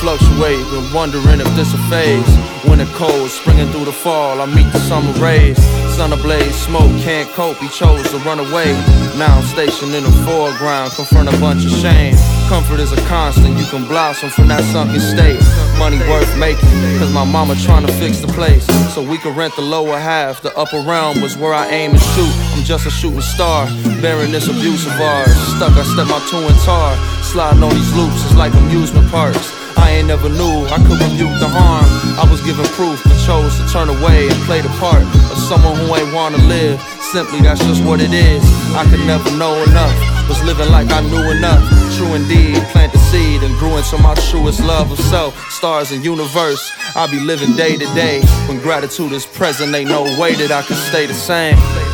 fluctuate, been wondering if this a phase. Winter cold, springing through the fall, I meet the summer rays. Sun ablaze, smoke, can't cope, he chose to run away. Now I'm stationed in the foreground, confront a bunch of shame. Comfort is a constant, you can blossom from that sunken state. Money worth making, cause my mama tryna fix the place, so we could rent the lower half. The upper realm was where I aim and shoot. I'm just a shooting star, bearing this abuse of ours. Stuck, I step my two and tar, sliding on these loops, it's like amusement parks. I ain't never knew I could rebuke the harm. I was given proof, but chose to turn away and play the part of someone who ain't wanna live. Simply, that's just what it is. I could never know enough, was living like I knew enough. True indeed, plant the seed and grew into my truest love of self. Stars and universe, I be living day to day. When gratitude is present, ain't no way that I could stay the same.